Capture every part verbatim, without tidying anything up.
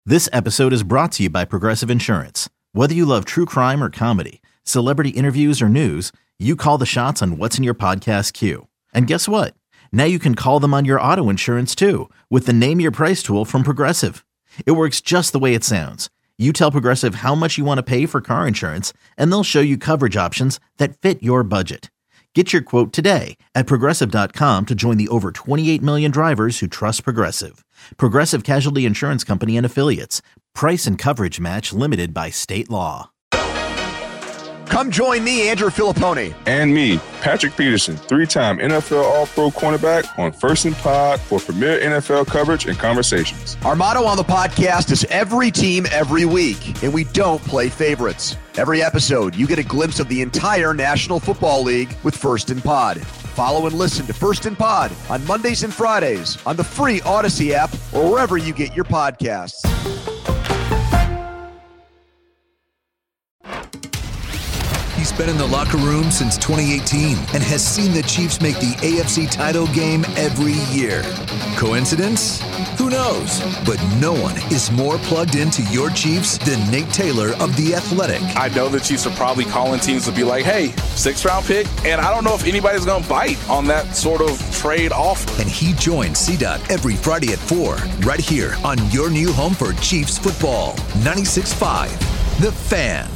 This episode is brought to you by Progressive Insurance. Whether you love true crime or comedy, celebrity interviews or news, you call the shots on what's in your podcast queue. And guess what? Now you can call them on your auto insurance too with the Name Your Price tool from Progressive. It works just the way it sounds. You tell Progressive how much you want to pay for car insurance, and they'll show you coverage options that fit your budget. Get your quote today at Progressive dot com to join the over twenty-eight million drivers who trust Progressive. Progressive Casualty Insurance Company and Affiliates. Price and coverage match limited by state law. Come join me, Andrew Filippone. And me, Patrick Peterson, three-time N F L All-Pro cornerback on First and Pod for premier N F L coverage and conversations. Our motto on the podcast is every team, every week, and we don't play favorites. Every episode, you get a glimpse of the entire National Football League with First and Pod. Follow and listen to First and Pod on Mondays and Fridays on the free Odyssey app or wherever you get your podcasts. He's been in the locker room since twenty eighteen and has seen the Chiefs make the A F C title game every year. Coincidence? Who knows? But no one is more plugged into your Chiefs than Nate Taylor of The Athletic. I know the Chiefs are probably calling teams to be like, hey, sixth round pick, and I don't know if anybody's going to bite on that sort of trade offer. And he joins C-Dot every Friday at four, right here on your new home for Chiefs football. ninety-six point five, The Fan.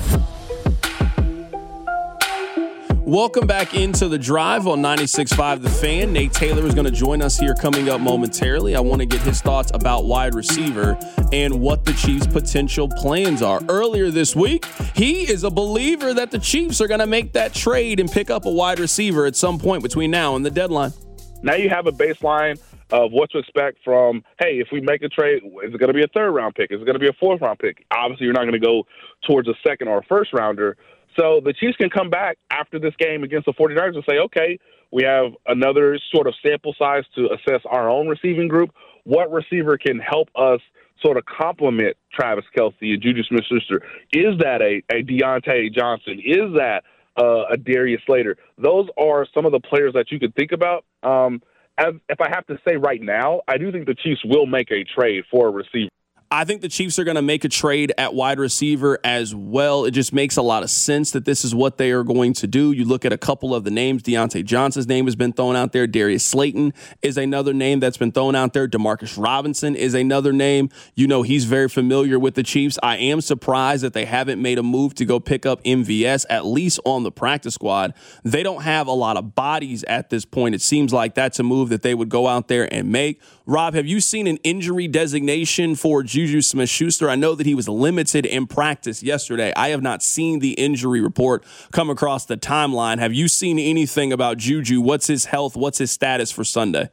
Welcome back into the drive on ninety-six point five The Fan. Nate Taylor is going to join us here coming up momentarily. I want to get his thoughts about wide receiver and what the Chiefs' potential plans are. Earlier this week, he is a believer that the Chiefs are going to make that trade and pick up a wide receiver at some point between now and the deadline. Now you have a baseline of what to expect from, hey, if we make a trade, is it going to be a third-round pick? Is it going to be a fourth-round pick? Obviously, you're not going to go towards a second or a first-rounder. So the Chiefs can come back after this game against the 49ers and say, okay, we have another sort of sample size to assess our own receiving group. What receiver can help us sort of complement Travis Kelce and Juju Smith-Schuster? Is that a, a Deontay Johnson? Is that uh, a Darius Slater? Those are some of the players that you could think about. Um, as, if I have to say right now, I do think the Chiefs will make a trade for a receiver. I think the Chiefs are going to make a trade at wide receiver as well. It just makes a lot of sense that this is what they are going to do. You look at a couple of the names. Deontay Johnson's name has been thrown out there. Darius Slayton is another name that's been thrown out there. Demarcus Robinson is another name. You know, he's very familiar with the Chiefs. I am surprised that they haven't made a move to go pick up M V S, at least on the practice squad. They don't have a lot of bodies at this point. It seems like that's a move that they would go out there and make. Rob, have you seen an injury designation for Juju Smith-Schuster? I know that he was limited in practice yesterday. I have not seen the injury report come across the timeline. Have you seen anything about Juju? What's his health? What's his status for Sunday?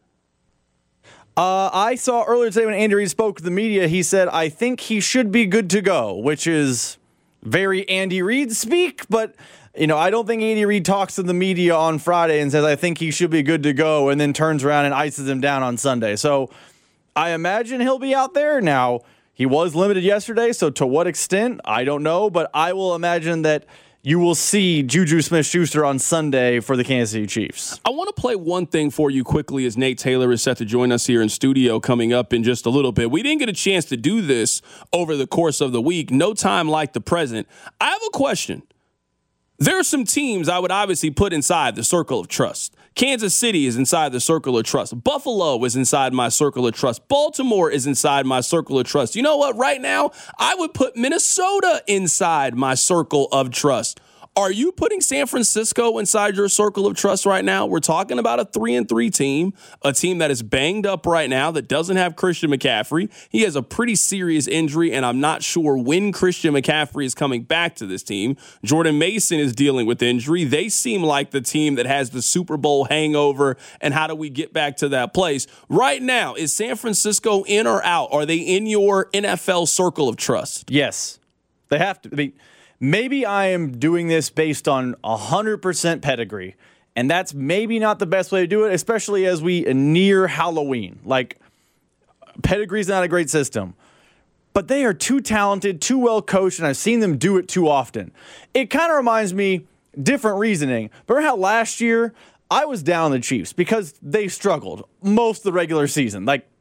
Uh, I saw earlier today when Andy Reid spoke to the media, he said, I think he should be good to go, which is very Andy Reid speak, but you know, I don't think Andy Reid talks to the media on Friday and says, I think he should be good to go, and then turns around and ices him down on Sunday. So I imagine he'll be out there. Now, he was limited yesterday, so to what extent, I don't know, but I will imagine that you will see Juju Smith-Schuster on Sunday for the Kansas City Chiefs. I want to play one thing for you quickly as Nate Taylor is set to join us here in studio coming up in just a little bit. We didn't get a chance to do this over the course of the week. No time like the present. I have a question. There are some teams I would obviously put inside the circle of trust. Kansas City is inside the circle of trust. Buffalo is inside my circle of trust. Baltimore is inside my circle of trust. You know what? Right now, I would put Minnesota inside my circle of trust. Are you putting San Francisco inside your circle of trust right now? We're talking about a three and three team, a team that is banged up right now that doesn't have Christian McCaffrey. He has a pretty serious injury, and I'm not sure when Christian McCaffrey is coming back to this team. Jordan Mason is dealing with injury. They seem like the team that has the Super Bowl hangover, and how do we get back to that place? Right now, is San Francisco in or out? Are they in your N F L circle of trust? Yes. They have to be. Maybe I am doing this based on one hundred percent pedigree, and that's maybe not the best way to do it, especially as we near Halloween. Like, pedigree's not a great system, but they are too talented, too well coached, and I've seen them do it too often. It kind of reminds me, different reasoning. Remember how last year I was down on the Chiefs because they struggled most of the regular season. Like,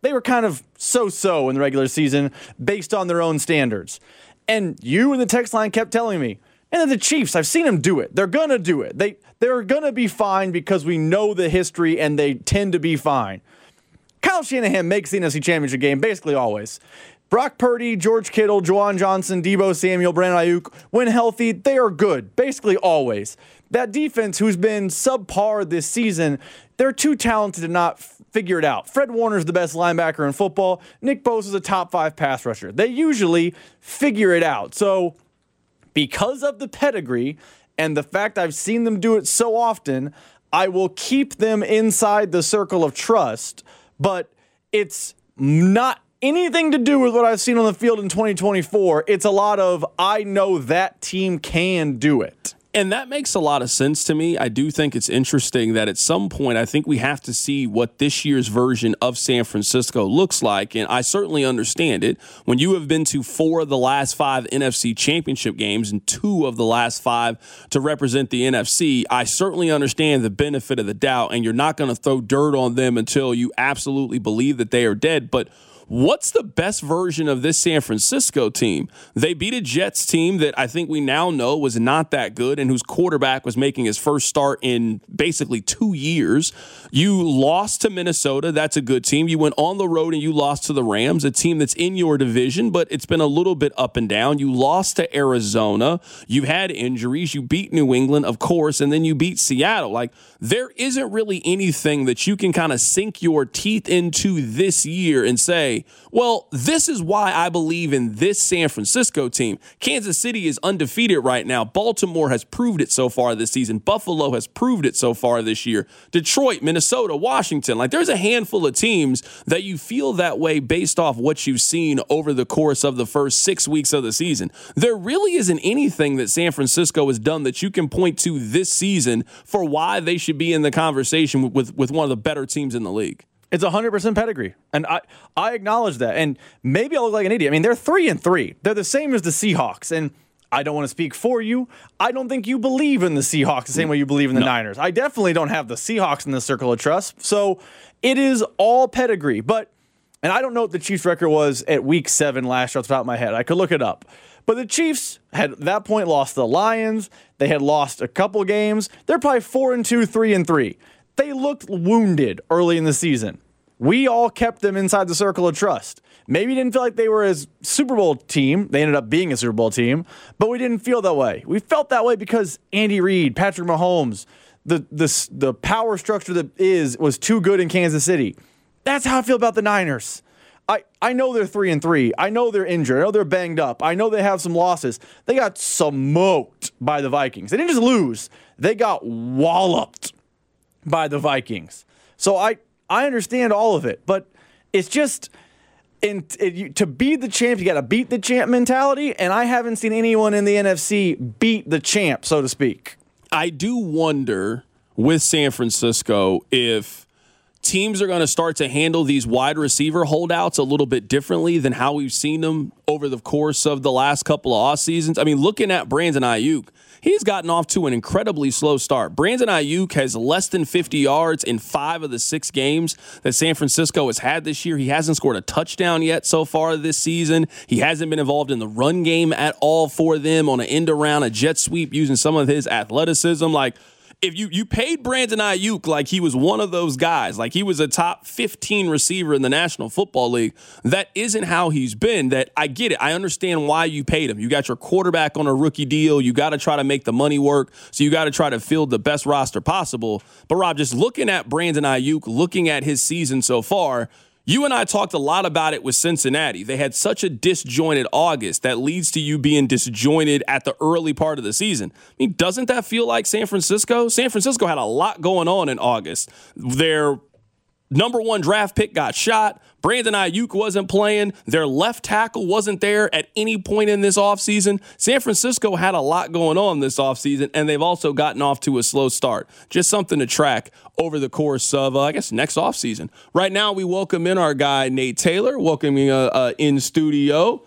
they were kind of so-so in the regular season based on their own standards. And you in the text line kept telling me, and then the Chiefs, I've seen them do it. They're going to do it. They, they're going to be fine because we know the history and they tend to be fine. Kyle Shanahan makes the N F C Championship game basically always. Brock Purdy, George Kittle, Juwan Johnson, Deebo Samuel, Brandon Ayuk, when healthy, they are good, basically always. That defense, who's been subpar this season, they're too talented to not f- figure it out. Fred Warner's the best linebacker in football. Nick Bosa's a top five pass rusher. They usually figure it out. So because of the pedigree and the fact I've seen them do it so often, I will keep them inside the circle of trust, but it's not anything to do with what I've seen on the field in twenty twenty-four. It's a lot of, I know that team can do it. And that makes a lot of sense to me. I do think it's interesting that at some point, I think we have to see what this year's version of San Francisco looks like. And I certainly understand it. When you have been to four of the last five N F C championship games and two of the last five to represent the N F C, I certainly understand the benefit of the doubt. And you're not going to throw dirt on them until you absolutely believe that they are dead. But what's the best version of this San Francisco team? They beat a Jets team that I think we now know was not that good and whose quarterback was making his first start in basically two years. You lost to Minnesota. That's a good team. You went on the road and you lost to the Rams, a team that's in your division, but it's been a little bit up and down. You lost to Arizona. You had injuries. You beat New England, of course, and then you beat Seattle. Like, there isn't really anything that you can kind of sink your teeth into this year and say, well, this is why I believe in this San Francisco team. Kansas City is undefeated right now. Baltimore has proved it so far this season. Buffalo has proved it so far this year. Detroit, Minnesota, Washington. Like, there's a handful of teams that you feel that way based off what you've seen over the course of the first six weeks of the season. There really isn't anything that San Francisco has done that you can point to this season for why they should be in the conversation with, with one of the better teams in the league. It's one hundred percent pedigree, and I, I acknowledge that. And maybe I look like an idiot. I mean, they're three and three. They're the same as the Seahawks, and I don't want to speak for you. I don't think you believe in the Seahawks the same way you believe in the no. Niners. I definitely don't have the Seahawks in the circle of trust. So it is all pedigree. But, and I don't know what the Chiefs' record was at week seven last year off the top of my head. I could look it up. But the Chiefs had at that point lost the Lions. They had lost a couple games. They're probably four and two, three and three. They looked wounded early in the season. We all kept them inside the circle of trust. Maybe didn't feel like they were a Super Bowl team. They ended up being a Super Bowl team, but we didn't feel that way. We felt that way because Andy Reid, Patrick Mahomes, the the the power structure that is was too good in Kansas City. That's how I feel about the Niners. I, I know they're three and three. I know they're injured. I know they're banged up. I know they have some losses. They got smoked by the Vikings. They didn't just lose. They got walloped by the Vikings. So I, I understand all of it, but it's just in, it, you, to be the champ, you got to beat the champ mentality, and I haven't seen anyone in the N F C beat the champ, so to speak. I do wonder with San Francisco if teams are going to start to handle these wide receiver holdouts a little bit differently than how we've seen them over the course of the last couple of off seasons. I mean, looking at Brandon Ayuk, he's gotten off to an incredibly slow start. Brandon Ayuk has less than fifty yards in five of the six games that San Francisco has had this year. He hasn't scored a touchdown yet so far this season. He hasn't been involved in the run game at all for them on an end around, a jet sweep using some of his athleticism. Like, If you, you paid Brandon Ayuk like he was one of those guys, like he was a top fifteen receiver in the National Football League, that isn't how he's been. That I get it. I understand why you paid him. You got your quarterback on a rookie deal. You got to try to make the money work. So you got to try to field the best roster possible. But Rob, just looking at Brandon Ayuk, looking at his season so far, you and I talked a lot about it with Cincinnati. They had such a disjointed August that leads to you being disjointed at the early part of the season. I mean, doesn't that feel like San Francisco? San Francisco had a lot going on in August. Their number one draft pick got shot. Brandon Ayuk wasn't playing. Their left tackle wasn't there at any point in this offseason. San Francisco had a lot going on this offseason, and they've also gotten off to a slow start. Just something to track over the course of, uh, I guess, next offseason. Right now, we welcome in our guy, Nate Taylor, welcoming uh, uh, in studio.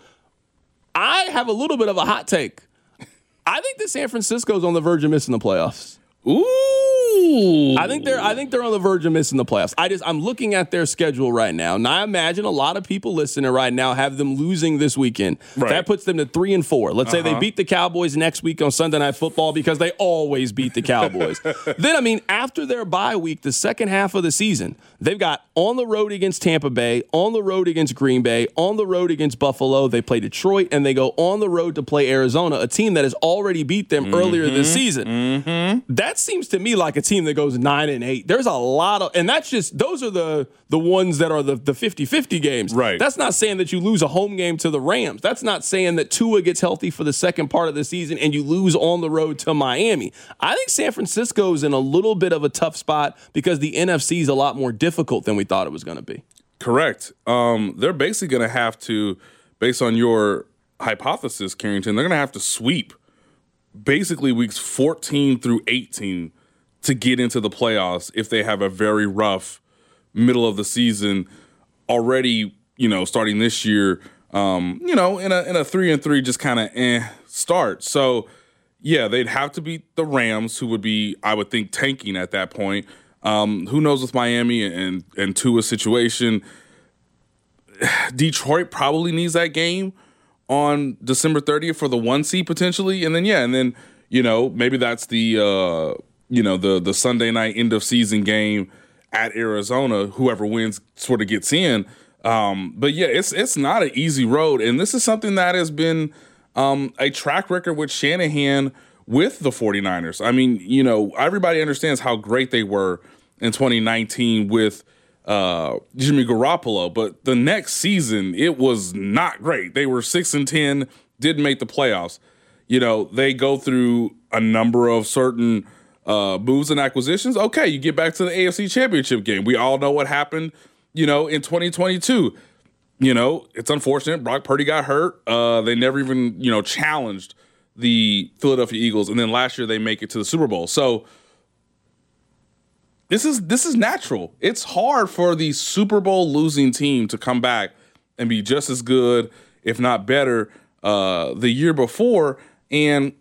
I have a little bit of a hot take. I think that San Francisco's on the verge of missing the playoffs. Ooh. Ooh. I think they're I think they're on the verge of missing the playoffs. I just I'm looking at their schedule right now. And I imagine a lot of people listening right now have them losing this weekend. Right. That puts them to three and four. Let's uh-huh. say they beat the Cowboys next week on Sunday Night Football because they always beat the Cowboys. Then, I mean, after their bye week, the second half of the season, they've got on the road against Tampa Bay, on the road against Green Bay, on the road against Buffalo. They play Detroit, and they go on the road to play Arizona, a team that has already beat them mm-hmm. earlier this season. Mm-hmm. That seems to me like a team that goes nine and eight. There's a lot of, and that's just, those are the the ones that are the, the fifty-fifty games. Right. That's not saying that you lose a home game to the Rams. That's not saying that Tua gets healthy for the second part of the season and you lose on the road to Miami. I think San Francisco's in a little bit of a tough spot because the N F C is a lot more difficult than we thought it was going to be. Correct. Um, they're basically going to have to, based on your hypothesis, Carrington, they're going to have to sweep basically weeks fourteen through eighteen to get into the playoffs if they have a very rough middle of the season already, you know, starting this year, um, you know, in a in a three and three just kind of eh start. So, yeah, they'd have to beat the Rams, who would be, I would think, tanking at that point. Um, who knows with Miami and and Tua's situation? Detroit probably needs that game on December thirtieth for the one seed potentially, and then yeah, and then you know maybe that's the uh, you know the the Sunday night end of season game at Arizona. Whoever wins sort of gets in. Um, but yeah, it's it's not an easy road, and this is something that has been um, a track record with Shanahan with the 49ers. I mean, you know, everybody understands how great they were in twenty nineteen with uh, Jimmy Garoppolo, but the next season it was not great. They were six and ten, didn't make the playoffs. You know, they go through a number of certain uh, moves and acquisitions. Okay, you get back to the A F C Championship game. We all know what happened, you know, in twenty twenty-two. You know, it's unfortunate. Brock Purdy got hurt. Uh, they never even, you know, challenged the Philadelphia Eagles, and then last year they make it to the Super Bowl. So this is this is natural. It's hard for the Super Bowl losing team to come back and be just as good, if not better, uh, the year before. And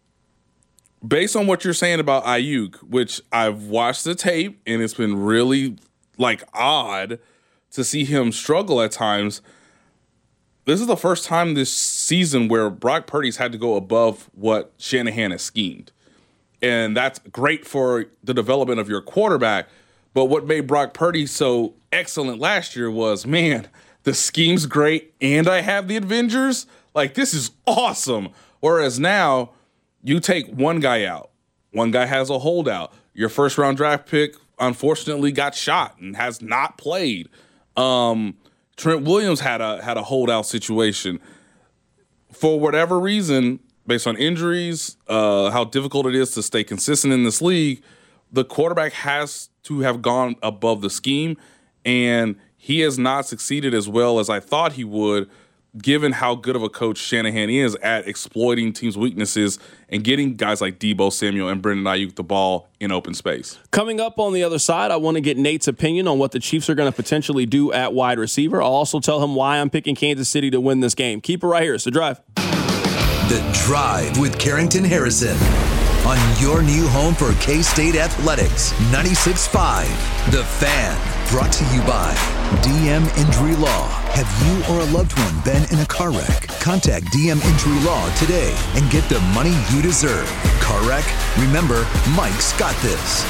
based on what you're saying about Ayuk, which I've watched the tape, and it's been really like odd to see him struggle at times. This is the first time this season where Brock Purdy's had to go above what Shanahan has schemed. And that's great for the development of your quarterback. But what made Brock Purdy so excellent last year was, man, the scheme's great and I have the Avengers. Like, this is awesome. Whereas now, you take one guy out. One guy has a holdout. Your first round draft pick, unfortunately, got shot and has not played. Um... Trent Williams had a had a holdout situation. For whatever reason, based on injuries, uh, how difficult it is to stay consistent in this league, the quarterback has to have gone above the scheme, and he has not succeeded as well as I thought he would, given how good of a coach Shanahan is at exploiting teams' weaknesses and getting guys like Deebo Samuel and Brandon Ayuk the ball in open space. Coming up on the other side, I want to get Nate's opinion on what the Chiefs are going to potentially do at wide receiver. I'll also tell him why I'm picking Kansas City to win this game. Keep it right here. It's The Drive. The Drive with Carrington Harrison on your new home for K-State Athletics, ninety-six point five The Fan. Brought to you by D M Injury Law. Have you or a loved one been in a car wreck? Contact D M Injury Law today and get the money you deserve. Car wreck? Remember, Mike's got this.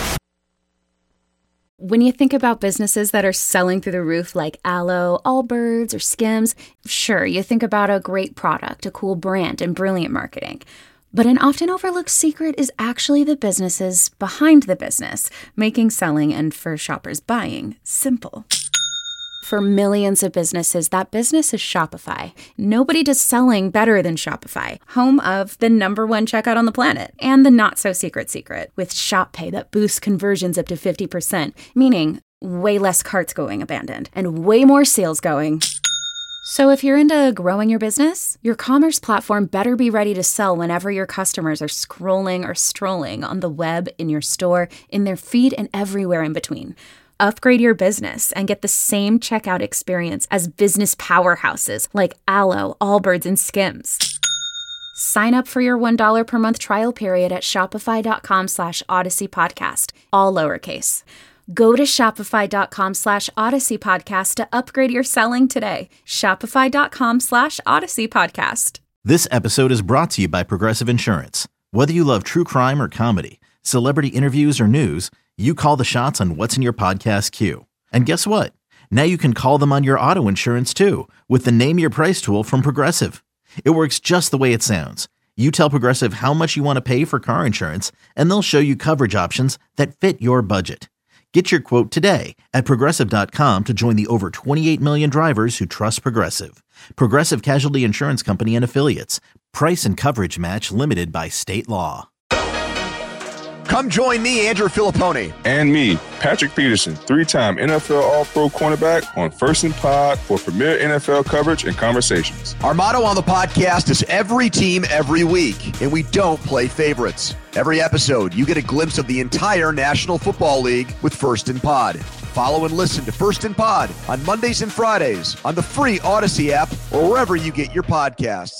When you think about businesses that are selling through the roof like Aloe, Allbirds, or Skims, sure, you think about a great product, a cool brand, and brilliant marketing. But an often overlooked secret is actually the businesses behind the business, making selling and for shoppers buying simple. For millions of businesses, that business is Shopify. Nobody does selling better than Shopify, home of the number one checkout on the planet and the not-so-secret secret with Shop Pay that boosts conversions up to fifty percent, meaning way less carts going abandoned and way more sales going. So if you're into growing your business, your commerce platform better be ready to sell whenever your customers are scrolling or strolling on the web, in your store, in their feed, and everywhere in between. Upgrade your business and get the same checkout experience as business powerhouses like Aloe, Allbirds, and Skims. Sign up for your one dollar per month trial period at shopify.com slash Odyssey Podcast, all lowercase. Go to shopify.com slash Odyssey Podcast to upgrade your selling today. Shopify.com slash Odyssey Podcast. This episode is brought to you by Progressive Insurance. Whether you love true crime or comedy, celebrity interviews or news, you call the shots on what's in your podcast queue. And guess what? Now you can call them on your auto insurance too with the Name Your Price tool from Progressive. It works just the way it sounds. You tell Progressive how much you want to pay for car insurance, and they'll show you coverage options that fit your budget. Get your quote today at Progressive dot com to join the over twenty-eight million drivers who trust Progressive. Progressive Casualty Insurance Company and Affiliates. Price and coverage match limited by state law. Come join me, Andrew Filippone. And me, Patrick Peterson, three-time N F L All-Pro cornerback on First and Pod for premier N F L coverage and conversations. Our motto on the podcast is every team, every week, and we don't play favorites. Every episode, you get a glimpse of the entire National Football League with First and Pod. Follow and listen to First and Pod on Mondays and Fridays on the free Odyssey app or wherever you get your podcasts.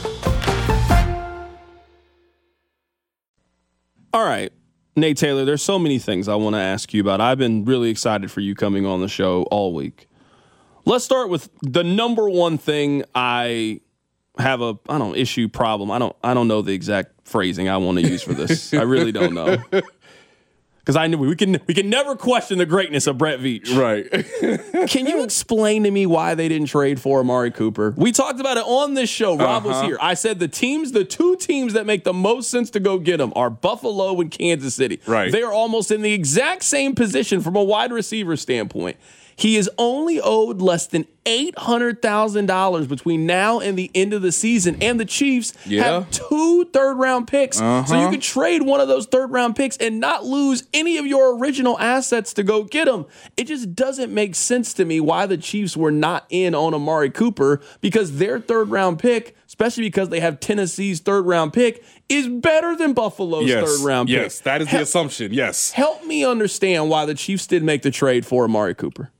All right. Nate Taylor, there's so many things I want to ask you about. I've been really excited for you coming on the show all week. Let's start with the number one thing I have a, I don't know, issue, problem. I don't I don't know the exact phrasing I want to use for this. I really don't know. Because I knew we can we can never question the greatness of Brett Veach. Right. Can you explain to me why they didn't trade for Amari Cooper? We talked about it on this show. Rob uh-huh. was here. I said the teams, the two teams that make the most sense to go get him are Buffalo and Kansas City. Right. They are almost in the exact same position from a wide receiver standpoint. He is only owed less than eight hundred thousand dollars between now and the end of the season. And the Chiefs yeah. have two third-round picks. Uh-huh. So you could trade one of those third-round picks and not lose any of your original assets to go get him. It just doesn't make sense to me why the Chiefs were not in on Amari Cooper, because their third-round pick, especially because they have Tennessee's third-round pick, is better than Buffalo's yes. third-round pick. Yes, that is the Hel- assumption, yes. Help me understand why the Chiefs did make the trade for Amari Cooper.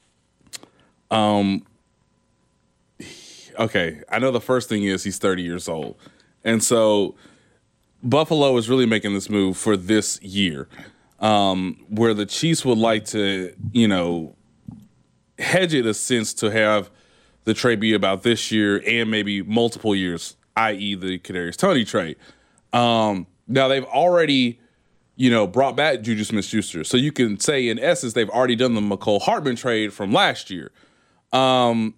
Um. Okay, I know the first thing is he's thirty years old. And so Buffalo is really making this move for this year, um, where the Chiefs would like to, you know, hedge it a sense to have the trade be about this year and maybe multiple years, that is the Kadarius Toney trade. Um, now, they've already, you know, brought back Juju Smith-Schuster. So you can say, in essence, they've already done the McCole Hardman trade from last year. Um,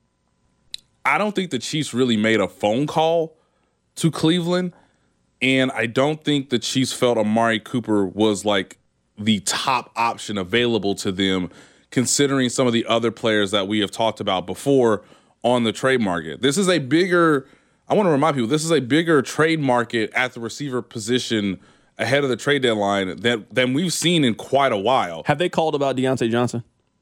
I don't think the Chiefs really made a phone call to Cleveland, and I don't think the Chiefs felt Amari Cooper was like the top option available to them, considering some of the other players that we have talked about before on the trade market. This is a bigger, I want to remind people, this is a bigger trade market at the receiver position ahead of the trade deadline than, than we've seen in quite a while. Have they called about Deontay Johnson?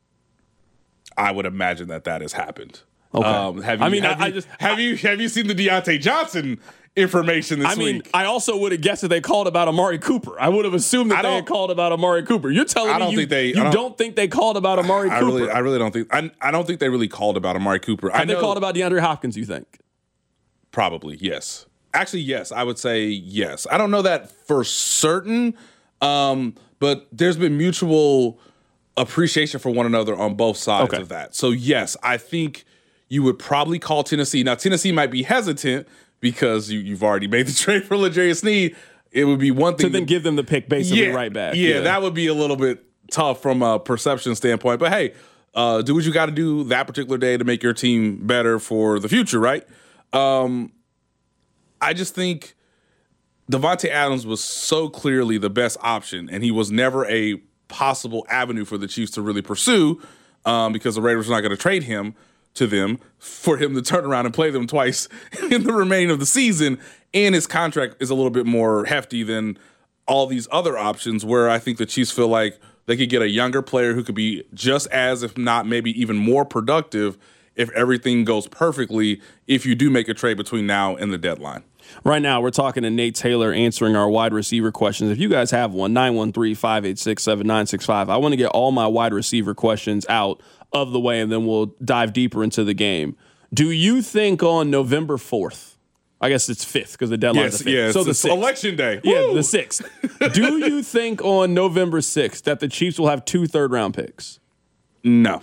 I would imagine that that has happened. Okay. Um, have you, I mean, have I, you, I just have I, you have you seen the Deontay Johnson information this I mean, week? I also would have guessed that they called about Amari Cooper. I would have assumed that they had called about Amari Cooper. You're telling I me don't you, think they, you don't, don't think they called about Amari I Cooper? Really, I really don't think. I, I don't think they really called about Amari Cooper. Have I they know, called about DeAndre Hopkins, you think? Probably, yes. Actually, yes. I would say yes. I don't know that for certain, um, but there's been mutual appreciation for one another on both sides okay. of that. So, yes, I think you would probably call Tennessee. Now, Tennessee might be hesitant because you, you've already made the trade for L'Jarius Sneed. It would be one thing to then to, give them the pick basically yeah, right back. Yeah, yeah, that would be a little bit tough from a perception standpoint. But, hey, uh, do what you got to do that particular day to make your team better for the future, right? Um, I just think Davante Adams was so clearly the best option, and he was never a possible avenue for the Chiefs to really pursue um, because the Raiders were not going to trade him to them for him to turn around and play them twice in the remaining of the season. And his contract is a little bit more hefty than all these other options, where I think the Chiefs feel like they could get a younger player who could be just as, if not maybe even more productive if everything goes perfectly, if you do make a trade between now and the deadline. Right now, we're talking to Nate Taylor answering our wide receiver questions. If you guys have one, nine one three, five eight six, seven nine six five. I want to get all my wide receiver questions out of the way, and then we'll dive deeper into the game. Do you think on November fourth, I guess it's fifth because the deadline's Yes, the fifth. yeah, so it's the the sixth. election day. Yeah, Woo! the sixth. Do you think on November sixth that the Chiefs will have two third round picks? No.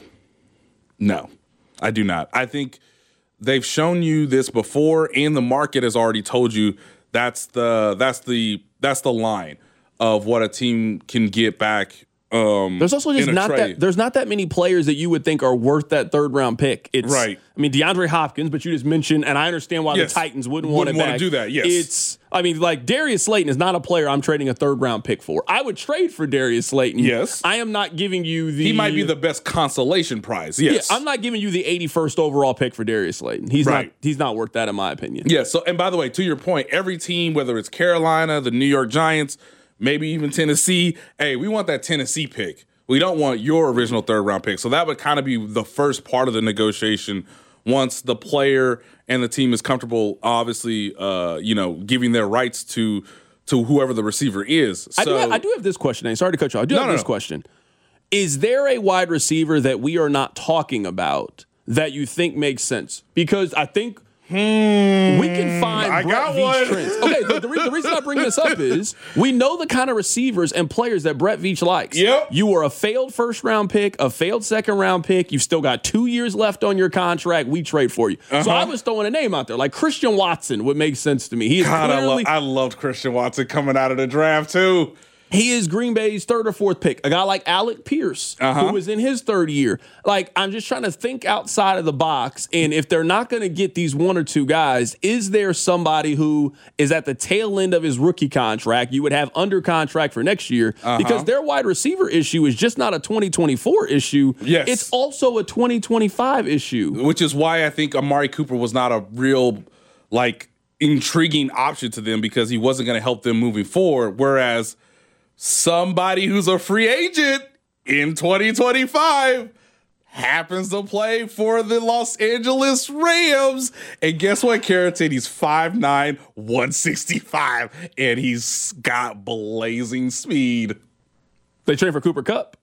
No, I do not. I think they've shown you this before, and the market has already told you that's the that's the that's the line of what a team can get back. Um, there's also just not trade. that there's not that many players that you would think are worth that third round pick. It's Right. I mean DeAndre Hopkins, but you just mentioned, and I understand why Yes. the Titans wouldn't, want Wouldn't it wanna back. do that, yes. It's I mean like Darius Slayton is not a player I'm trading a third round pick for. I would trade for Darius Slayton. Yes. I am not giving you the He might be the best consolation prize. Yes, Yeah, I'm not giving you the eighty-first overall pick for Darius Slayton. He's Right. not he's not worth that in my opinion. Yeah. So, and by the way, to your point, every team, whether it's Carolina, the New York Giants, maybe even Tennessee, hey, we want that Tennessee pick. We don't want your original third round pick. So that would kind of be the first part of the negotiation once the player and the team is comfortable, obviously, uh, you know, giving their rights to to whoever the receiver is. So, I, do have, I do have this question. I'm sorry to cut you off. I do No, have no, this no. question. Is there a wide receiver that we are not talking about that you think makes sense? Because I think we can find I Brett got Veach one. trends. Okay, the, the, re- the reason I bring this up is we know the kind of receivers and players that Brett Veach likes. Yep. You were a failed first round pick, a failed second round pick. You've still got two years left on your contract. We trade for you. Uh-huh. So I was throwing a name out there. Like Christian Watson would make sense to me. He is God, I, clearly lo- I loved Christian Watson coming out of the draft, too. He is Green Bay's third or fourth pick. A guy like Alec Pierce, Uh-huh. who was in his third year. Like, I'm just trying to think outside of the box. And if they're not going to get these one or two guys, is there somebody who is at the tail end of his rookie contract you would have under contract for next year? Uh-huh. Because their wide receiver issue is just not a twenty twenty-four issue. Yes. It's also a twenty twenty-five issue. Which is why I think Amari Cooper was not a real, like, intriguing option to them because he wasn't going to help them moving forward. Whereas somebody who's a free agent in twenty twenty-five happens to play for the Los Angeles Rams. And guess what, Carrington? He's five nine, one sixty-five, and he's got blazing speed. They trade for Cooper Kupp.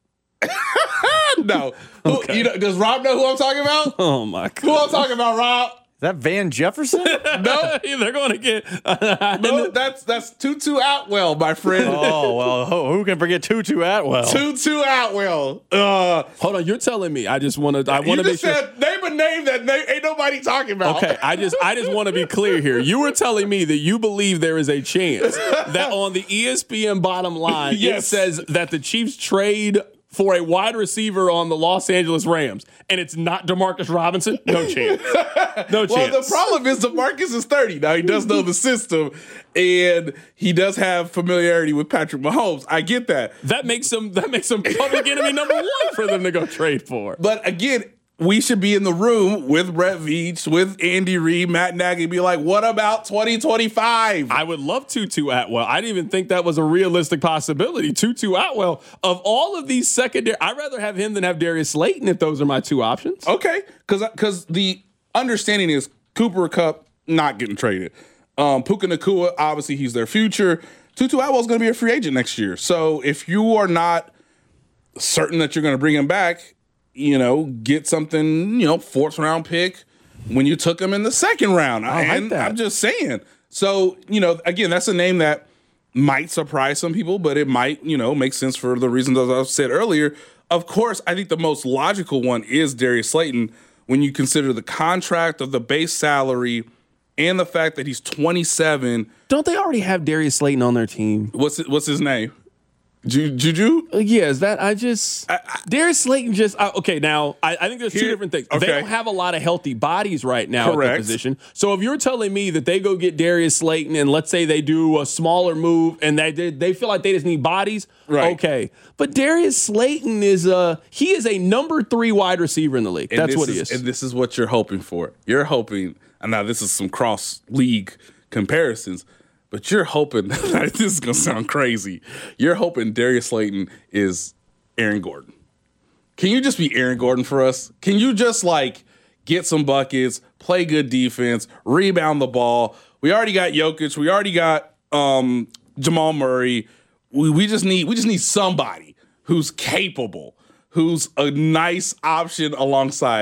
No. Who- Okay. you know, does Rob know who I'm talking about? Oh, my Who I'm God. talking about, Rob? Is that Van Jefferson? No. They're going to get. No, that's that's Tutu Atwell, my friend. Oh, well, who, who can forget Tutu Atwell? Tutu Atwell. Uh, Hold on, you're telling me. I just want to. I you want to make just sure. said name a name that na- ain't nobody talking about. Okay, I just I just want to be clear here. You were telling me that you believe there is a chance that on the E S P N bottom line Yes. it says that the Chiefs trade for a wide receiver on the Los Angeles Rams, and it's not Demarcus Robinson? No chance. No chance. Well, the problem is DeMarcus is thirty. Now, he does know the system, and he does have familiarity with Patrick Mahomes. I get that. that makes him that makes him public enemy number one for them to go trade for. But again, we should be in the room with Brett Veach, with Andy Reid, Matt Nagy, and be like, what about twenty twenty-five? I would love Tutu Atwell. I didn't even think that was a realistic possibility. Tutu Atwell, of all of these secondary, I'd rather have him than have Darius Slayton if those are my two options. Okay, because because the understanding is Cooper Kupp not getting traded. Um, Puka Nacua, obviously he's their future. Tutu Atwell is going to be a free agent next year. So if you are not certain that you're going to bring him back, you know, get something, you know, fourth round pick when you took him in the second round. I like and that. I'm just saying. So, you know, again, that's a name that might surprise some people, but it might, you know, make sense for the reasons as I said earlier. Of course, I think the most logical one is Darius Slayton when you consider the contract of the base salary and the fact that he's twenty-seven. Don't they already have Darius Slayton on their team? What's it, what's his name? Ju- Juju? Uh, yeah, is that I just I- I- Darius Slayton just I, okay. Now I, I think there's two Here- different things. okay. They don't have a lot of healthy bodies right now at Correct. the position. So if you're telling me that they go get Darius Slayton and let's say they do a smaller move and they they, they feel like they just need bodies, Right. okay. But Darius Slayton is a he is a number three wide receiver in the league. And That's this what he is. is. And this is what you're hoping for. You're hoping, and now this is some cross league comparisons, but you're hoping, this is going to sound crazy. You're hoping Darius Slayton is Aaron Gordon. Can you just be Aaron Gordon for us? Can you just like get some buckets, play good defense, rebound the ball? We already got Jokic. We already got um, Jamal Murray. We, we just need we just need somebody who's capable, who's a nice option alongside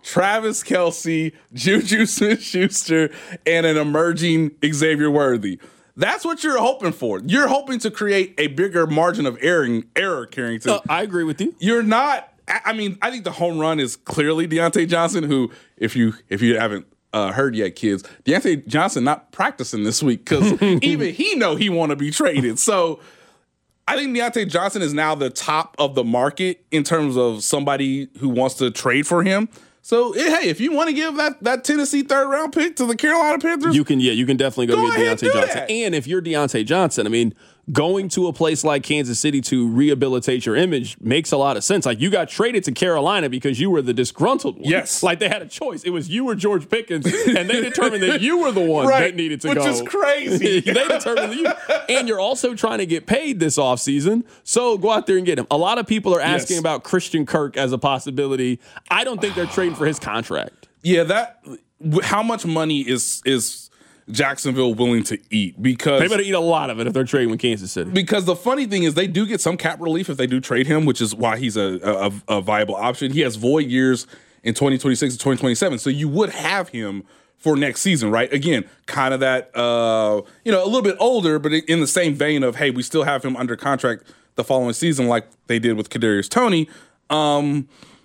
Travis Kelce, Juju Smith-Schuster, and an emerging Xavier Worthy. That's what you're hoping for. You're hoping to create a bigger margin of error, error Carrington. Uh, I agree with you. You're not. I mean, I think the home run is clearly Deontay Johnson, who, if you if you haven't uh, heard yet, kids, Deontay Johnson not practicing this week because even he know he want to be traded. So I think Deontay Johnson is now the top of the market in terms of somebody who wants to trade for him. So, hey, if you want to give that, that Tennessee third-round pick to the Carolina Panthers, you can, yeah, you can definitely go, go get Deontay Johnson. That. And if you're Deontay Johnson, I mean, going to a place like Kansas City to rehabilitate your image makes a lot of sense. Like, you got traded to Carolina because you were the disgruntled one. Yes. Like, they had a choice. It was you or George Pickens, and they determined that you were the one right, that needed to which go. Which is crazy. They determined that you. And you're also trying to get paid this offseason, so go out there and get him. A lot of people are asking yes. about Christian Kirk as a possibility. I don't think they're trading for his contract. Yeah, that. How much money is is Jacksonville willing to eat? Because they better eat a lot of it if they're trading with Kansas City. Because the funny thing is they do get some cap relief if they do trade him, which is why he's a, a, a viable option. He has void years in twenty twenty-six and twenty twenty-seven, so you would have him for next season, right? Again, kind of that, uh, you know, a little bit older, but in the same vein of, hey, we still have him under contract the following season like they did with Kadarius Toney. Um,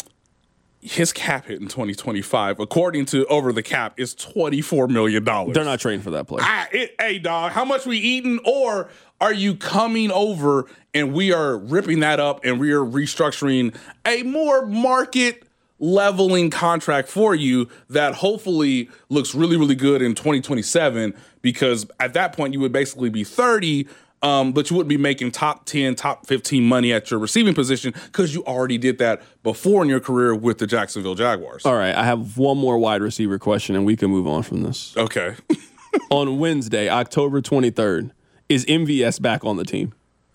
his cap hit in twenty twenty-five, according to Over the Cap, is twenty-four million dollars. They're not trading for that player. I, it, hey, dog, how much we eating? Or are you coming over and we are ripping that up and we are restructuring a more market leveling contract for you that hopefully looks really, really good in twenty twenty-seven? Because at that point you would basically be thirty, um, but you wouldn't be making top ten, top fifteen money at your receiving position because you already did that before in your career with the Jacksonville Jaguars. All right, I have one more wide receiver question and we can move on from this. Okay. On Wednesday, October twenty-third, is M V S back on the team?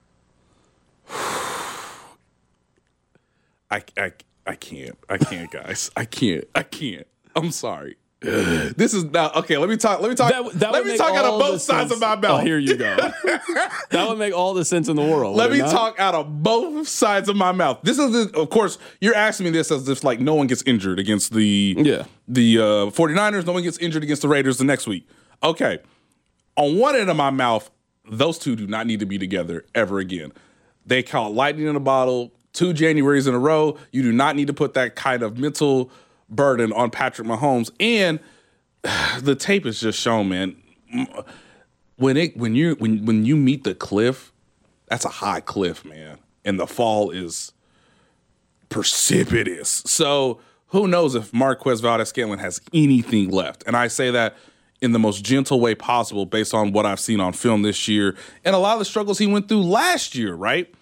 I, I, I can't. I can't, guys. I can't. I can't. I'm sorry. This is now okay. Let me talk. Let me talk. That, that let me talk out of both sides sense. of my mouth. Oh, here you go. That would make all the sense in the world. Let me not? talk out of both sides of my mouth. This is, the, of course, you're asking me this as if like no one gets injured against the yeah. the uh, 49ers. No one gets injured against the Raiders the next week. Okay. On one end of my mouth, those two do not need to be together ever again. They call lightning in a bottle. Two Januaries in a row. You do not need to put that kind of mental burden on Patrick Mahomes. And the tape is just shown, man. When it when you when when you meet the cliff, that's a high cliff, man. And the fall is precipitous. So who knows if Marquez Valdes-Scantling has anything left? And I say that in the most gentle way possible based on what I've seen on film this year and a lot of the struggles he went through last year, right?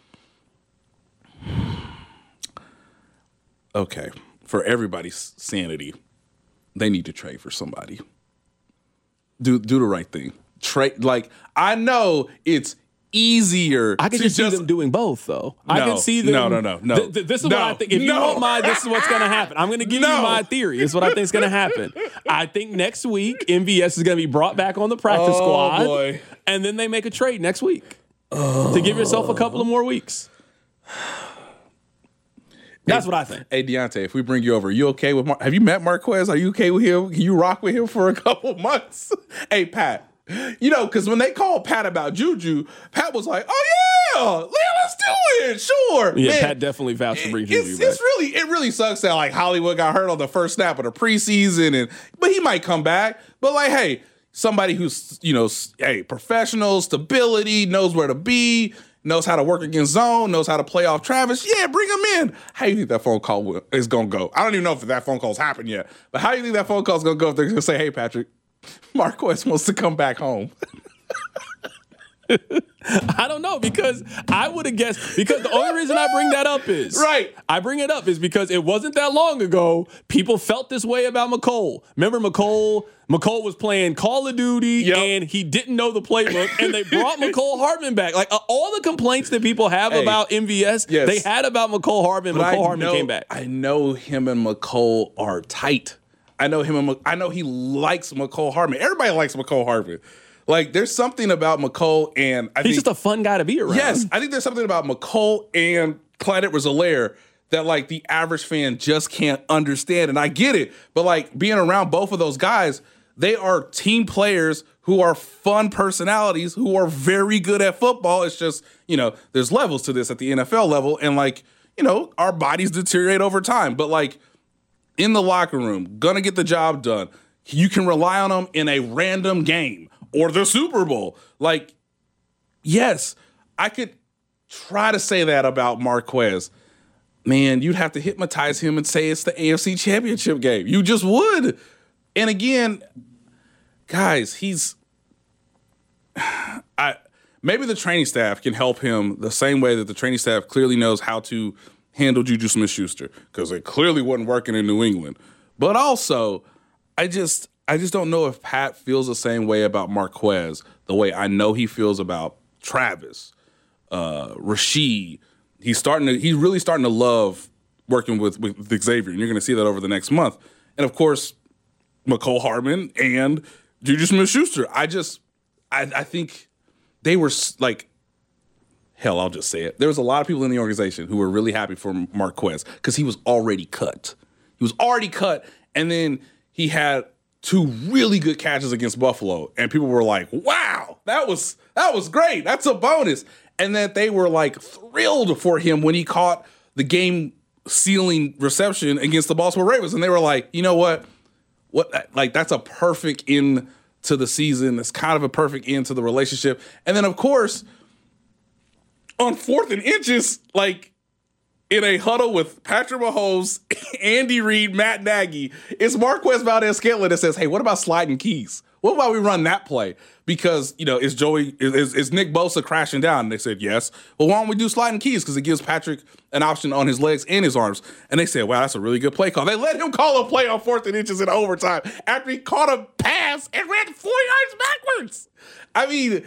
Okay, for everybody's sanity, they need to trade for somebody. Do do the right thing. Trade like I know it's easier. I can just see them doing both, though. No, I can see them. No, no, no, no. Th- th- this is no, what I think. If no. you want mine, this is what's going to happen. I'm going to give no. you my theory. This is what I think is going to happen. I think next week M V S is going to be brought back on the practice oh, squad, boy. and then they make a trade next week oh. to give yourself a couple of more weeks. That's what I think. Hey, Deontay, if we bring you over, you okay with Mar- have you met Marquez? Are you okay with him? Can you rock with him for a couple months? Hey, Pat, you know, because when they called Pat about Juju, Pat was like, oh, yeah, let's do it. Sure. Yeah, Man, Pat definitely vouched to bring Juju it's, back. It's really, it really sucks that, like, Hollywood got hurt on the first snap of the preseason, and but he might come back. But, like, hey, somebody who's, you know, hey, professional, stability, knows where to be, knows how to work against zone, knows how to play off Travis. Yeah, bring him in. How do you think that phone call will, is going to go? I don't even know if that phone call's happened yet, but how do you think that phone call's going to go if they're going to say, hey, Patrick, Marquez wants to come back home? I don't know, because I would have guessed, because the only reason I bring that up is right. I bring it up is because it wasn't that long ago people felt this way about McCole. Remember McCole? McCole was playing Call of Duty yep. and he didn't know the playbook, and they brought McCole Hardman back. Like uh, all the complaints that people have hey, about M V S, yes. they had about McCole Hardman. But McCole I Hardman know, came back. I know him and McCole are tight. I know him and I know he likes McCole Hardman. Everybody likes McCole Hardman. Like, there's something about McCole and I He's think, just a fun guy to be around. Yes, I think there's something about McCole and Clyde Edwards-Helaire that like the average fan just can't understand. And I get it. But like being around both of those guys, they are team players who are fun personalities, who are very good at football. It's just, you know, there's levels to this at the N F L level. And like, you know, our bodies deteriorate over time. But like in the locker room, gonna get the job done. You can rely on them in a random game or the Super Bowl. Like, yes, I could try to say that about Marquez. Man, you'd have to hypnotize him and say it's the A F C Championship game. You just would. And again, guys, he's I maybe the training staff can help him the same way that the training staff clearly knows how to handle Juju Smith-Schuster, because it clearly wasn't working in New England. But also, I just I just don't know if Pat feels the same way about Marquez the way I know he feels about Travis, uh, Rashid. He's starting to he's really starting to love working with, with Xavier, and you're going to see that over the next month. And of course, Mecole Hardman and Juju Smith-Schuster. I just I, I think they were like, hell, I'll just say it. There was a lot of people in the organization who were really happy for Marquez because he was already cut. He was already cut, and then he had two really good catches against Buffalo, and people were like, wow, that was that was great. That's a bonus. And that they were like thrilled for him when he caught the game-sealing reception against the Baltimore Ravens. And they were like, you know what? What like that's a perfect end to the season. It's kind of a perfect end to the relationship. And then, of course, on fourth and inches, like in a huddle with Patrick Mahomes, Andy Reid, Matt Nagy, it's Marquez Valdes-Scantling that says, hey, what about sliding keys? What about we run that play? Because, you know, is Joey, is, is Nick Bosa crashing down? And they said, yes. Well, why don't we do sliding keys? Because it gives Patrick an option on his legs and his arms. And they said, wow, that's a really good play call. They let him call a play on fourth and inches in overtime after he caught a pass and ran four yards backwards. I mean,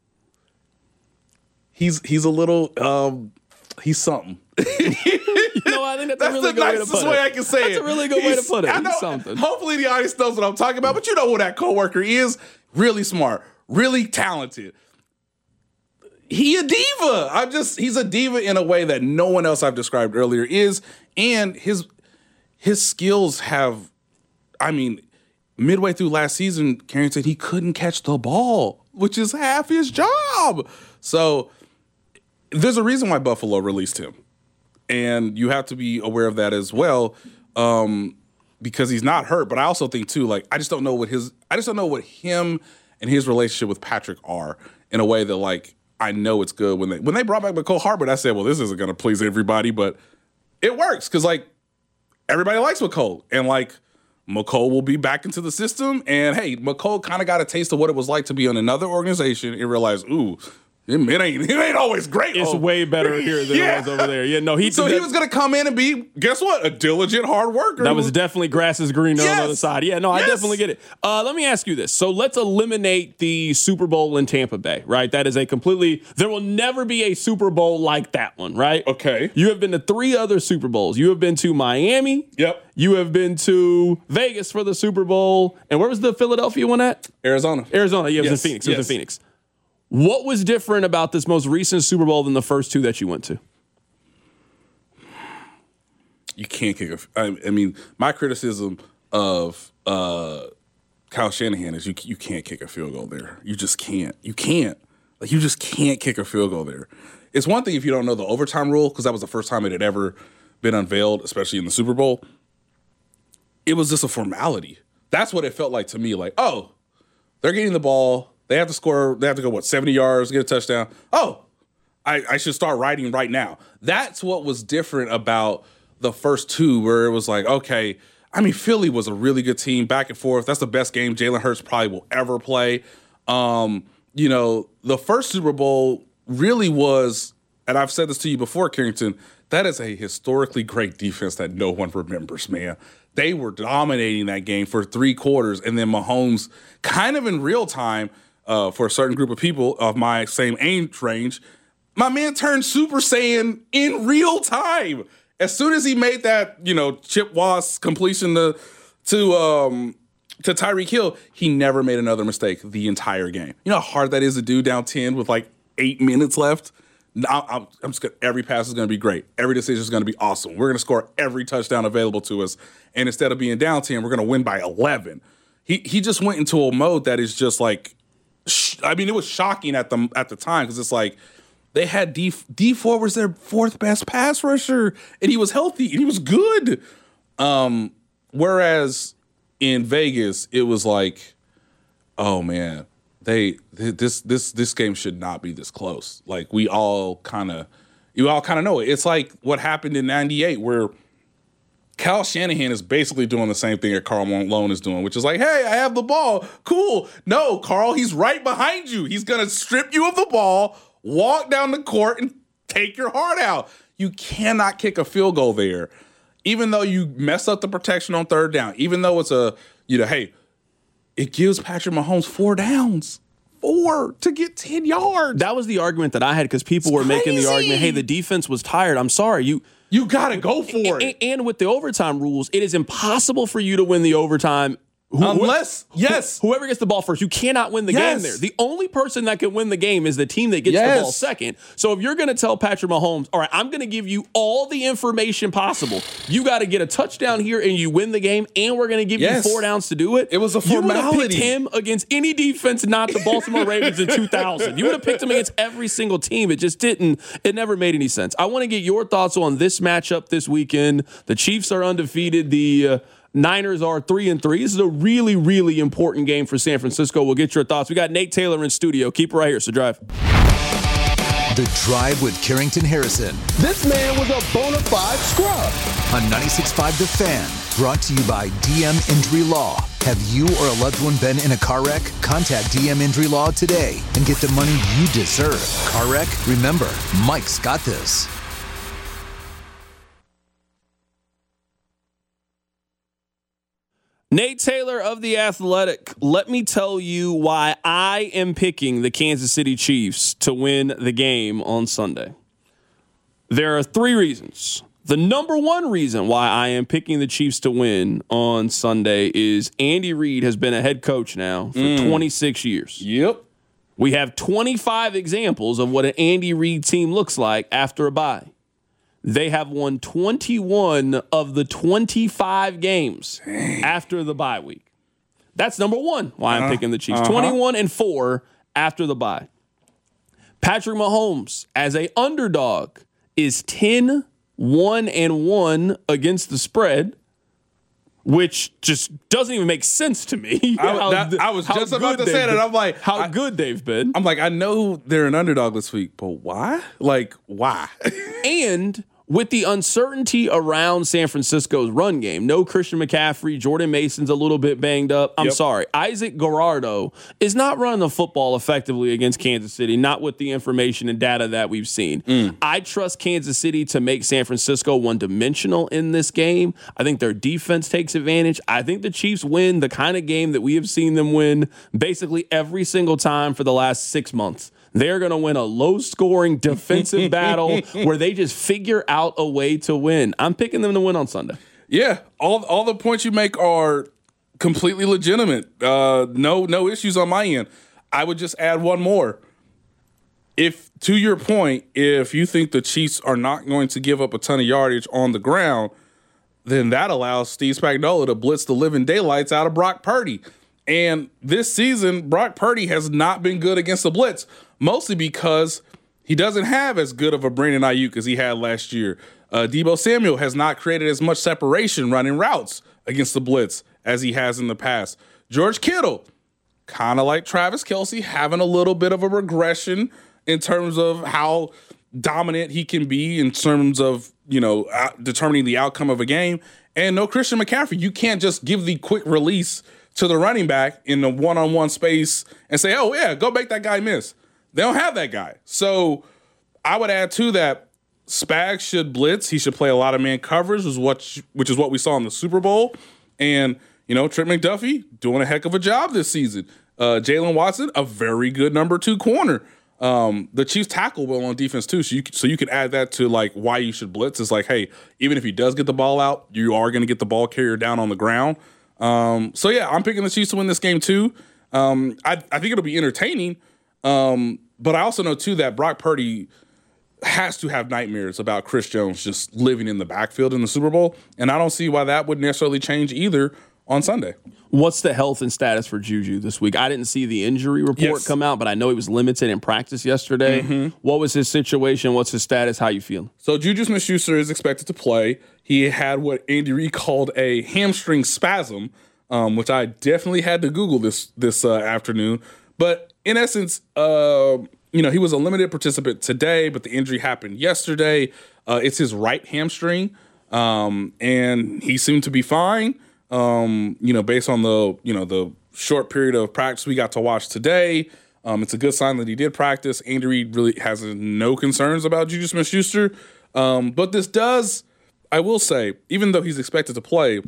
he's he's a little, um, he's something. You know, I think that's, that's a really the good nicest way to put way it. I can say that's it. That's a really good He's, way to put it. I know, He's something. Hopefully the audience knows what I'm talking about, but you know who that coworker is. Really smart, really talented. He a diva. I'm just, he's a diva in a way that no one else I've described earlier is. And his his skills have, I mean, midway through last season, Karen said he couldn't catch the ball, which is half his job. So there's a reason why Buffalo released him. And you have to be aware of that as well, um, because he's not hurt. But I also think too, like I just don't know what his, I just don't know what him and his relationship with Patrick are in a way that like I know it's good. When they when they brought back Mecole Hardman, I said, well, this isn't going to please everybody, but it works because like everybody likes Mecole, and like Mecole will be back into the system. And hey, Mecole kind of got a taste of what it was like to be in another organization and realize, ooh. It ain't, it ain't always great. It's oh. way better here than yeah. it was over there. Yeah, no, he. So that, he was going to come in and be, guess what? A diligent, hard worker. That was definitely grass is greener yes. on the other side. Yeah, no, yes. I definitely get it. Uh, let me ask you this. So let's eliminate the Super Bowl in Tampa Bay, right? That is a completely, there will never be a Super Bowl like that one, right? Okay. You have been to three other Super Bowls. You have been to Miami. Yep. You have been to Vegas for the Super Bowl. And where was the Philadelphia one at? Arizona. Arizona. Yeah, it was yes. in Phoenix. It yes. was in Phoenix. What was different about this most recent Super Bowl than the first two that you went to? You can't kick a. I, I mean, my criticism of uh, Kyle Shanahan is you you can't kick a field goal there. You just can't. You can't. Like you just can't kick a field goal there. It's one thing if you don't know the overtime rule, because that was the first time it had ever been unveiled, especially in the Super Bowl. It was just a formality. That's what it felt like to me. Like, oh, they're getting the ball. They have to score, they have to go, what, seventy yards, get a touchdown. Oh, I, I should start writing right now. That's what was different about the first two, where it was like, okay, I mean, Philly was a really good team, back and forth. That's the best game Jalen Hurts probably will ever play. Um, you know, the first Super Bowl really was, and I've said this to you before, Carrington, that is a historically great defense that no one remembers, man. They were dominating that game for three quarters, and then Mahomes kind of in real time, Uh, for a certain group of people of my same age range, my man turned Super Saiyan in real time. As soon as he made that, you know, Chip Wass completion to to um, to Tyreek Hill, he never made another mistake the entire game. You know how hard that is to do down ten with like eight minutes left? I'm, I'm just gonna, every pass is going to be great. Every decision is going to be awesome. We're going to score every touchdown available to us. And instead of being down ten, we're going to win by eleven. He he just went into a mode that is just like, sh- I mean, it was shocking at the at the time because it's like they had D D four was their fourth best pass rusher, and he was healthy and he was good. Um, whereas in Vegas, it was like, oh man. They this this this game should not be this close. Like we all kind of, you all kind of know it. It's like what happened in ninety-eight, where Kyle Shanahan is basically doing the same thing that Karl Malone is doing, which is like, hey, I have the ball, cool. No, Karl, he's right behind you. He's gonna strip you of the ball, walk down the court, and take your heart out. You cannot kick a field goal there, even though you mess up the protection on third down. Even though it's a, you know, hey. It gives Patrick Mahomes four downs, four to get ten yards. That was the argument that I had because people it's were crazy. making the argument, hey, the defense was tired. I'm sorry. You you got to go for and, it. And with the overtime rules, it is impossible for you to win the overtime. Who, Unless, who, yes. Whoever gets the ball first, you cannot win the yes. game there. The only person that can win the game is the team that gets yes. the ball second. So if you're going to tell Patrick Mahomes, all right, I'm going to give you all the information possible. You got to get a touchdown here and you win the game, and we're going to give yes. you four downs to do it. It was a formality. You would have picked him against any defense, not the Baltimore Ravens in two thousand. You would have picked him against every single team. It just didn't. It never made any sense. I want to get your thoughts on this matchup this weekend. The Chiefs are undefeated. The uh, Niners are three and three. This is a really, really important game for San Francisco. We'll get your thoughts. We got Nate Taylor in studio. Keep it right here. So drive. The Drive with Carrington Harrison. This man was a bona fide scrub. On ninety-six point five The Fan. Brought to you by D M Injury Law. Have you or a loved one been in a car wreck? Contact D M Injury Law today and get the money you deserve. Car wreck? Remember, Mike's got this. Nate Taylor of The Athletic. Let me tell you why I am picking the Kansas City Chiefs to win the game on Sunday. There are three reasons. The number one reason why I am picking the Chiefs to win on Sunday is Andy Reid has been a head coach now for mm. twenty-six years. Yep. We have twenty-five examples of what an Andy Reid team looks like after a bye. They have won twenty-one of the twenty-five games Dang. after the bye week. That's number one why I'm uh, picking the Chiefs. Uh-huh. twenty-one and four after the bye. Patrick Mahomes, as a underdog, is ten, one, and one against the spread, which just doesn't even make sense to me. I, how, that, I was just about to say that. I'm like, how I, good they've been. I'm like, I know they're an underdog this week, but why? Like, why? And with the uncertainty around San Francisco's run game, no Christian McCaffrey, Jordan Mason's a little bit banged up. I'm yep. sorry. Isaac Guerrero is not running the football effectively against Kansas City, not with the information and data that we've seen. Mm. I trust Kansas City to make San Francisco one-dimensional in this game. I think their defense takes advantage. I think the Chiefs win the kind of game that we have seen them win basically every single time for the last six months. They're going to win a low-scoring defensive battle where they just figure out a way to win. I'm picking them to win on Sunday. Yeah, all all the points you make are completely legitimate. Uh, no, no issues on my end. I would just add one more. If, to your point, if you think the Chiefs are not going to give up a ton of yardage on the ground, then that allows Steve Spagnuolo to blitz the living daylights out of Brock Purdy. And this season, Brock Purdy has not been good against the blitz, mostly because he doesn't have as good of a Brandon Ayuk as he had last year. Uh, Deebo Samuel has not created as much separation running routes against the blitz as he has in the past. George Kittle, kind of like Travis Kelce, having a little bit of a regression in terms of how dominant he can be in terms of, you know, uh, determining the outcome of a game. And no Christian McCaffrey. You can't just give the quick release to the running back in the one-on-one space and say, oh, yeah, go make that guy miss. They don't have that guy. So I would add to that, Spags should blitz. He should play a lot of man coverage, which is what, which is what we saw in the Super Bowl. And, you know, Trent McDuffie doing a heck of a job this season. Uh, Jalen Watson, a very good number two corner. Um, the Chiefs tackle well on defense too, so you so you can add that to like why you should blitz. It's like, hey, even if he does get the ball out, you are going to get the ball carrier down on the ground. Um, so yeah, I'm picking the Chiefs to win this game too. Um, I, I think it'll be entertaining, um, but I also know too that Brock Purdy has to have nightmares about Chris Jones just living in the backfield in the Super Bowl. And I don't see why that would necessarily change either on Sunday. What's the health and status for Juju this week? I didn't see the injury report Yes. come out, but I know he was limited in practice yesterday. Mm-hmm. What was his situation? What's his status? How you feeling? So Juju Smith-Schuster is expected to play. He had what Andy Reid called a hamstring spasm, um, which I definitely had to Google this this uh, afternoon. But in essence, uh, you know, he was a limited participant today, but the injury happened yesterday. Uh, it's his right hamstring, um, and he seemed to be fine. Um, you know, based on the you know the short period of practice we got to watch today, um, it's a good sign that he did practice. Andy Reid really has no concerns about Juju Smith-Schuster, um, but this does, I will say, even though he's expected to play,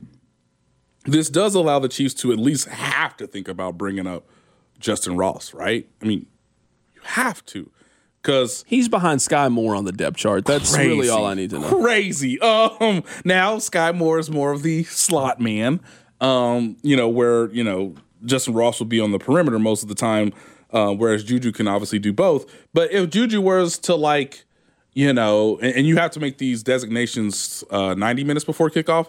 this does allow the Chiefs to at least have to think about bringing up Justin Ross, right? I mean, you have to, because he's behind Sky Moore on the depth chart. That's crazy, really all I need to know. Crazy. Um, now Sky Moore is more of the slot man. Um, you know, where you know Justin Ross will be on the perimeter most of the time, uh, whereas Juju can obviously do both. But if Juju was to like, you know, and, and you have to make these designations uh, ninety minutes before kickoff.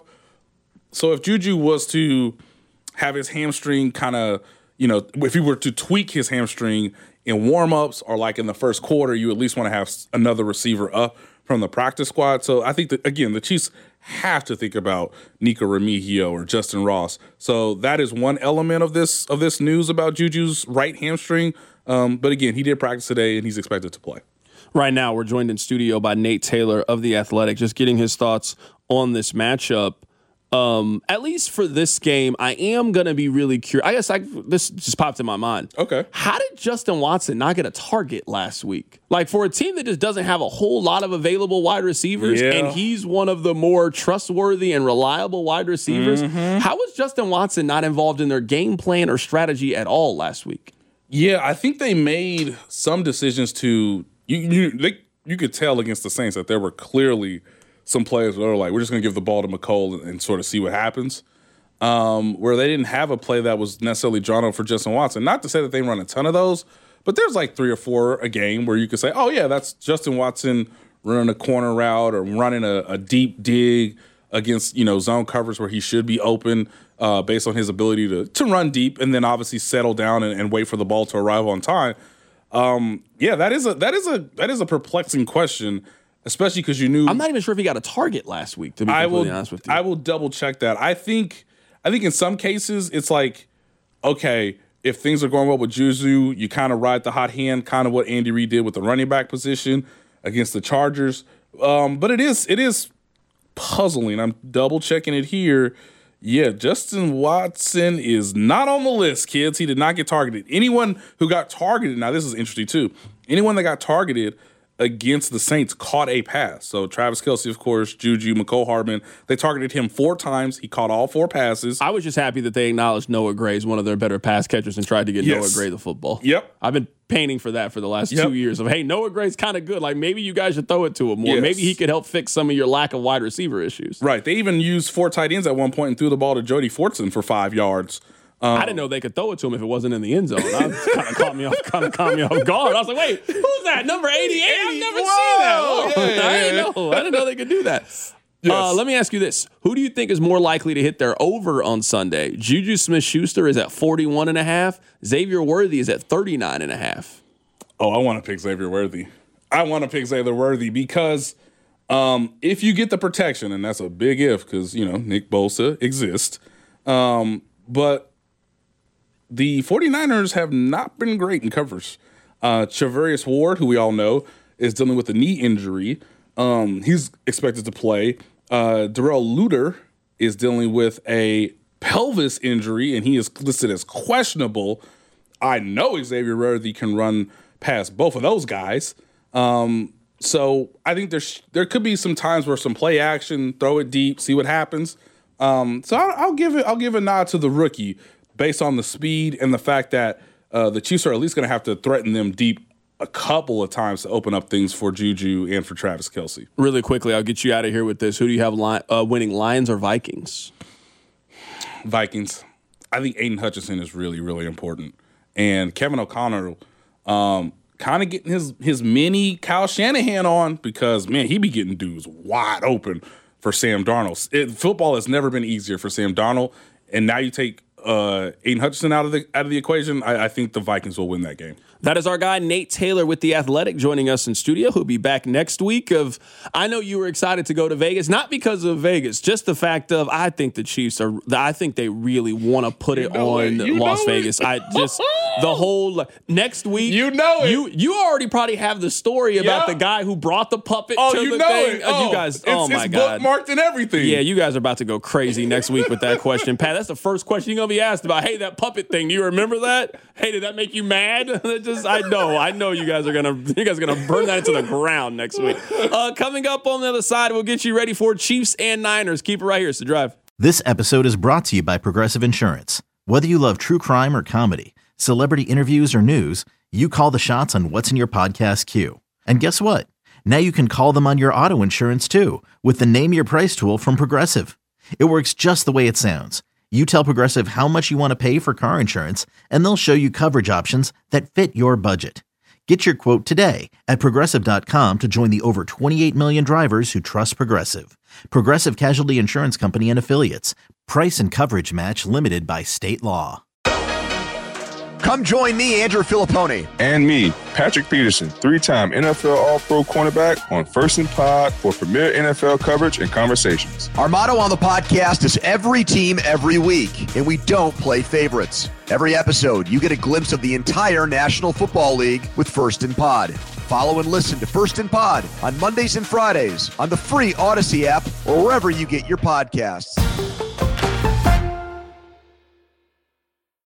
So if Juju was to have his hamstring kind of, you know, if he were to tweak his hamstring in warm-ups or like in the first quarter, you at least want to have another receiver up from the practice squad. So I think that, again, the Chiefs have to think about Nico Remigio or Justin Ross. So that is one element of this of this news about Juju's right hamstring. Um, but again, he did practice today and he's expected to play. Right now, we're joined in studio by Nate Taylor of The Athletic, just getting his thoughts on this matchup. Um, at least for this game, I am going to be really curious. I guess I, this just popped in my mind. Okay. How did Justin Watson not get a target last week? Like, for a team that just doesn't have a whole lot of available wide receivers, Yeah. and he's one of the more trustworthy and reliable wide receivers, Mm-hmm. how was Justin Watson not involved in their game plan or strategy at all last week? Yeah, I think they made some decisions to you. You, they, you could tell against the Saints that there were clearly some players that are like, we're just going to give the ball to McColl and, and sort of see what happens. Um, where they didn't have a play that was necessarily drawn up for Justin Watson. Not to say that they run a ton of those, but there's like three or four a game where you could say, oh yeah, that's Justin Watson running a corner route or running a, a deep dig against, you know, zone covers where he should be open uh, based on his ability to to run deep and then obviously settle down and, and wait for the ball to arrive on time. Um, yeah, that is a that is a that is a perplexing question, especially because you knew. I'm not even sure if he got a target last week, to be I completely will, honest with you. I will double check that. I think I think in some cases it's like, okay, if things are going well with Juju, you kind of ride the hot hand, kind of what Andy Reid did with the running back position against the Chargers. Um, but it is it is puzzling. I'm double checking it here. Yeah, Justin Watson is not on the list, kids. He did not get targeted. Anyone who got targeted, now this is interesting too, anyone that got targeted against the Saints caught a pass. So Travis Kelce, of course, Juju, McCole Hardman, they targeted him four times. He caught all four passes. I was just happy that they acknowledged Noah Gray as one of their better pass catchers and tried to get Yes. Noah Gray the football. Yep. I've been painting for that for the last Yep. two years of, hey, Noah Gray's kind of good. Like, maybe you guys should throw it to him more. Yes. Maybe he could help fix some of your lack of wide receiver issues. Right. They even used four tight ends at one point and threw the ball to Jody Fortson for five yards. Um, I didn't know they could throw it to him if it wasn't in the end zone. That kind of caught me off, kind of caught me off guard. I was like, "Wait, who's that? Number eighty-eight? I've never Whoa. seen that. Whoa. Yeah, I yeah, didn't yeah. know. I didn't know they could do that." Yes. Uh, let me ask you this: who do you think is more likely to hit their over on Sunday? Juju Smith-Schuster is at forty-one and a half. Xavier Worthy is at thirty-nine and a half. Oh, I want to pick Xavier Worthy. I want to pick Xavier Worthy because um, if you get the protection, and that's a big if because, you know, Nick Bosa exists, um, but the 49ers have not been great in covers. Uh, Charvarius Ward, who we all know, is dealing with a knee injury. Um, he's expected to play. Uh, Darrell Luter is dealing with a pelvis injury, and he is listed as questionable. I know Xavier Worthy can run past both of those guys. Um, so I think there's there could be some times where some play action, throw it deep, see what happens. Um, so I'll, I'll give it I'll give a nod to the rookie based on the speed and the fact that uh, the Chiefs are at least going to have to threaten them deep a couple of times to open up things for Juju and for Travis Kelce. Really quickly, I'll get you out of here with this. Who do you have li- uh, winning, Lions or Vikings? Vikings. I think Aiden Hutchinson is really, really important. And Kevin O'Connell um, kind of getting his his mini Kyle Shanahan on because, man, he be getting dudes wide open for Sam Darnold. It, football has never been easier for Sam Darnold, and now you take uh, Aiden Hutchinson out of the out of the equation, I, I think the Vikings will win that game. That is our guy, Nate Taylor with The Athletic, joining us in studio. He'll be back next week. Of I know you were excited to go to Vegas, not because of Vegas, just the fact of I think the Chiefs are, I think they really want to put it on Las Vegas. I just, the whole, next week. You know it. You, you already probably have the story about yeah. the guy who brought the puppet oh, to you the know thing. It. Oh, you guys, it's, oh my it's God. It's bookmarked and everything. Yeah, you guys are about to go crazy next week with that question. Pat, that's the first question you're going to be asked about. Hey, that puppet thing, do you remember that? Hey, did that make you mad? just, I know, I know you guys are gonna, you guys are gonna burn that into the ground next week. Uh, coming up on the other side, we'll get you ready for Chiefs and Niners. Keep it right here. It's The Drive. This episode is brought to you by Progressive Insurance. Whether you love true crime or comedy, celebrity interviews or news, you call the shots on what's in your podcast queue. And guess what? Now you can call them on your auto insurance too with the Name Your Price tool from Progressive. It works just the way it sounds. You tell Progressive how much you want to pay for car insurance, and they'll show you coverage options that fit your budget. Get your quote today at Progressive dot com to join the over twenty-eight million drivers who trust Progressive. Progressive Casualty Insurance Company and Affiliates. Price and coverage match limited by state law. Come join me, Andrew Filippone. And me, Patrick Peterson, three-time N F L All-Pro cornerback on First and Pod for premier N F L coverage and conversations. Our motto on the podcast is every team, every week, and we don't play favorites. Every episode, you get a glimpse of the entire National Football League with First and Pod. Follow and listen to First and Pod on Mondays and Fridays on the free Odyssey app or wherever you get your podcasts.